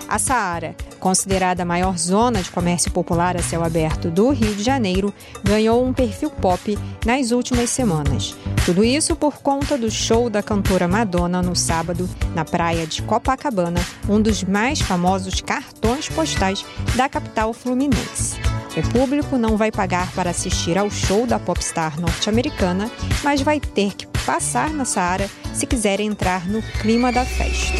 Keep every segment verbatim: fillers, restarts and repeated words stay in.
A Saara, considerada a maior zona de comércio popular a céu aberto do Rio de Janeiro, ganhou um perfil pop nas últimas semanas. Tudo isso por conta do show da cantora Madonna no sábado, na praia de Copacabana, um dos mais famosos cartões postais da capital fluminense. O público não vai pagar para assistir ao show da popstar norte-americana, mas vai ter que passar na Saara se quiser entrar no clima da festa.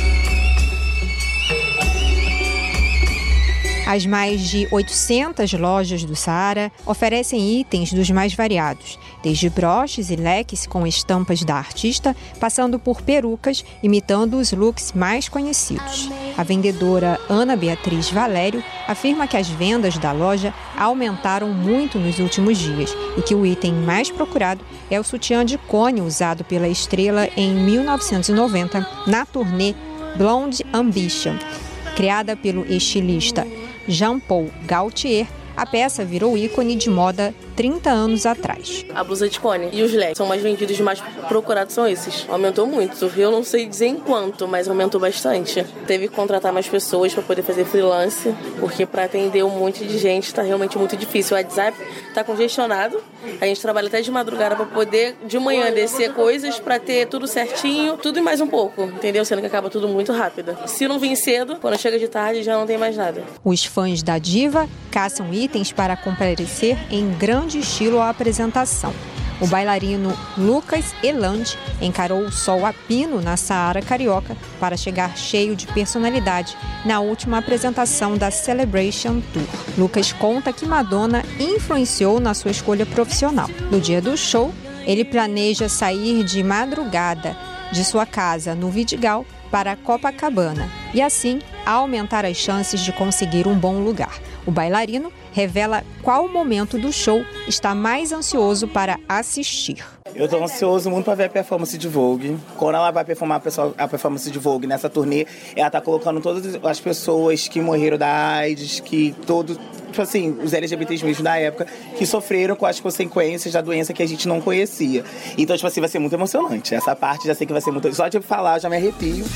As mais de oitocentas lojas do Saara oferecem itens dos mais variados, desde broches e leques com estampas da artista, passando por perucas imitando os looks mais conhecidos. A vendedora Ana Beatriz Valério afirma que as vendas da loja aumentaram muito nos últimos dias e que o item mais procurado é o sutiã de cone usado pela estrela em mil novecentos e noventa na turnê Blonde Ambition. Criada pelo estilista Jean-Paul Gaultier, a peça virou ícone de moda trinta anos atrás. A blusa de cone e os leques são mais vendidos, mais procurados são esses. Aumentou muito. Eu não sei dizer em quanto, mas aumentou bastante. Teve que contratar mais pessoas para poder fazer freelance, porque para atender um monte de gente está realmente muito difícil. O WhatsApp está congestionado. A gente trabalha até de madrugada para poder, de manhã, descer coisas para ter tudo certinho, tudo e mais um pouco, entendeu? Sendo que acaba tudo muito rápido. Se não vir cedo, quando chega de tarde já não tem mais nada. Os fãs da diva caçam itens para comparecer em grande estilo à apresentação. O bailarino Lucas Eland encarou o sol a pino na Saara Carioca para chegar cheio de personalidade na última apresentação da Celebration Tour. Lucas conta que Madonna influenciou na sua escolha profissional. No dia do show, ele planeja sair de madrugada de sua casa no Vidigal para Copacabana e, assim, aumentar as chances de conseguir um bom lugar. O bailarino revela qual momento do show está mais ansioso para assistir. Eu estou ansioso muito para ver a performance de Vogue. Quando ela vai performar a performance de Vogue nessa turnê, ela está colocando todas as pessoas que morreram da AIDS, que todos, tipo assim, os L G B T s mesmo da época, que sofreram com as consequências da doença que a gente não conhecia. Então, tipo assim, vai ser muito emocionante. Essa parte já sei que vai ser muito... Só de falar, já me arrepio.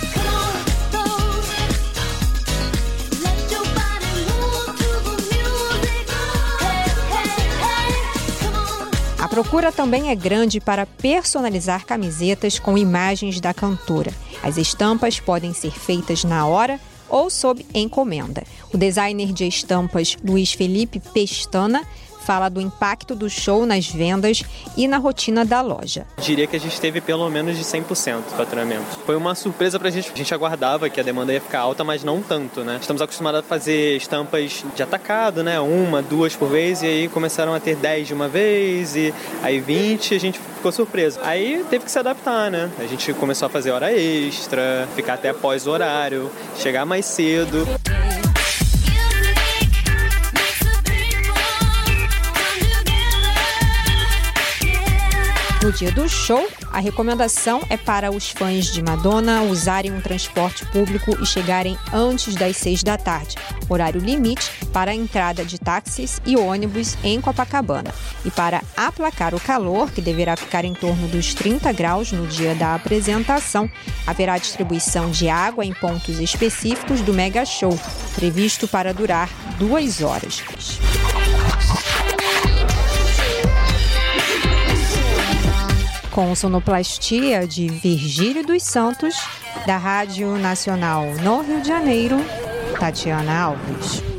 A procura também é grande para personalizar camisetas com imagens da cantora. As estampas podem ser feitas na hora ou sob encomenda. O designer de estampas Luiz Felipe Pestana fala do impacto do show nas vendas e na rotina da loja. Diria que a gente teve pelo menos de cem por cento de faturamento. Foi uma surpresa pra gente. A gente aguardava que a demanda ia ficar alta, mas não tanto, né? Estamos acostumados a fazer estampas de atacado, né? Uma, duas por vez, e aí começaram a ter dez de uma vez, e aí vinte, a gente ficou surpreso. Aí teve que se adaptar, né? A gente começou a fazer hora extra, ficar até após o horário, chegar mais cedo. No dia do show, a recomendação é para os fãs de Madonna usarem um transporte público e chegarem antes das seis da tarde, horário limite para a entrada de táxis e ônibus em Copacabana. E para aplacar o calor, que deverá ficar em torno dos trinta graus no dia da apresentação, haverá distribuição de água em pontos específicos do Mega Show, previsto para durar duas horas. Com sonoplastia de Virgílio dos Santos, da Rádio Nacional no Rio de Janeiro, Tatiana Alves.